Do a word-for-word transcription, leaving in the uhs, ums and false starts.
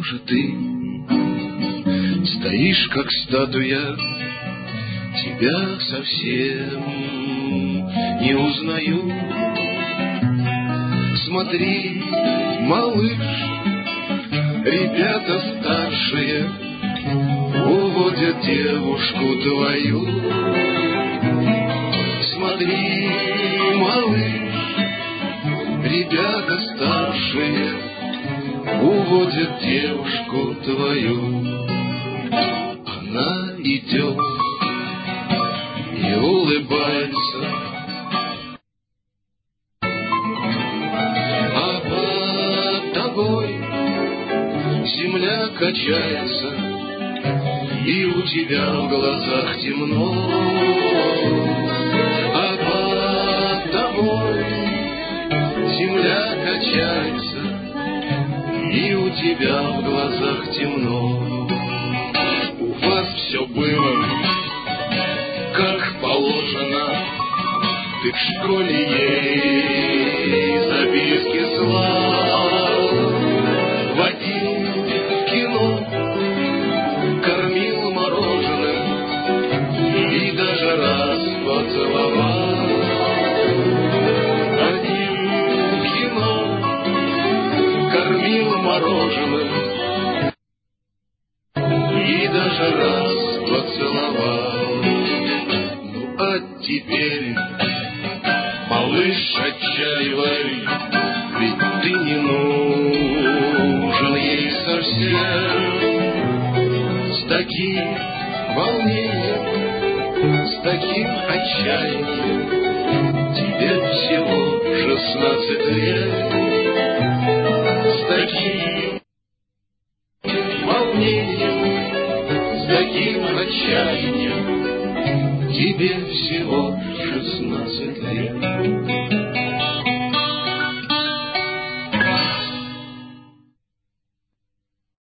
же ты стоишь, как статуя? Тебя совсем не узнаю. Смотри, малыш, ребята старшие уводят девушку твою. Смотри, малыш, ребята старшие уводят девушку твою. Она идет и улыбается, а под тобой земля качается, и у тебя в глазах темно. А под тобой земля качается, и у тебя в глазах темно. У вас все было как положено, ты в школе ей записки слал, водил в кино, кормил мороженым и даже раз поцеловал. Водил в кино, кормил мороженым и даже раз поцеловал. Ну а теперь, малыш, отчаивай, ведь ты не нужен ей совсем. С таким волнением, с таким отчаянием, тебе всего шестнадцать лет. С таким волнением, с таким отчаянием, тебе всего шестнадцать лет.